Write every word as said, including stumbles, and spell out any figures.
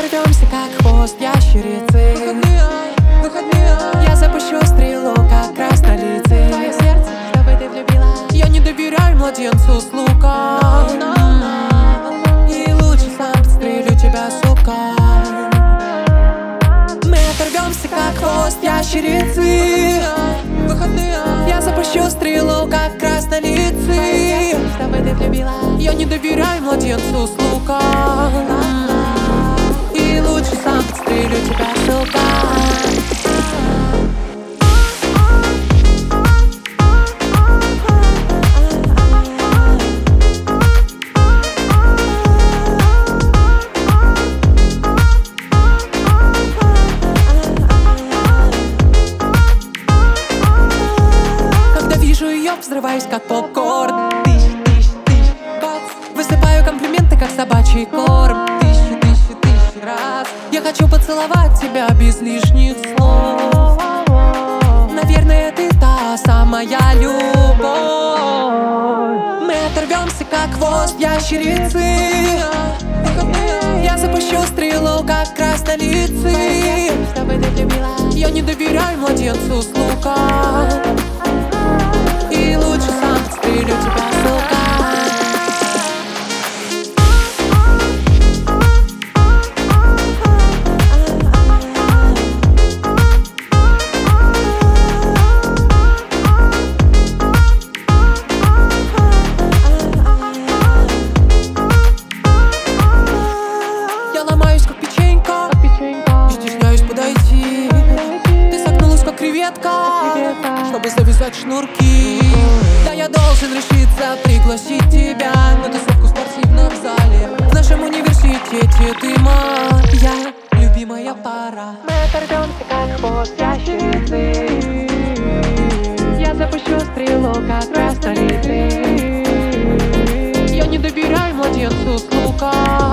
оторвемся, как хвост ящерицы. Выходные, выходные. Я запущу стрелу, как раз на лице. Твое сердце, чтобы ты влюбила. Я не доверяю младенцу с лука. No, no, no. И лучше сам подстрелю тебя, сука. Мы оторвемся, как хвост ящерицы. Выходные. Я запущу стрелу, как краснолицый. Чтобы ты влюбила. Я не доверяю младенцу с лука. И лучше сам подстрелю тебя, сука. Взрываюсь, как попкорн. Тысяч, тысяч, тысяч, бац. Высыпаю комплименты, как собачий корм. Тысячи, тысячи, тысячи раз. Я хочу поцеловать тебя без лишних слов. Наверное, ты та самая любовь. Мы оторвемся, как хвост ящерицы. Я запущу стрелу, как краснолицый. Чтобы ты влюбила. Я не доверяю младенцу с лука. И лучше сам подстрелю тебя, сука. Я ломаюсь, как печенька, Как печенька. не стесняюсь подойти. Ты согнулась, как креветка, чтобы завязать шнурки. Да, я должен решиться пригласить тебя на тусовку в спортивном зале. В нашем университете ты моя любимая пара. Мы оторвемся, как хвост ящерицы. Я запущу стрелу, как раз на лице. Я не доверяю младенцу с лука.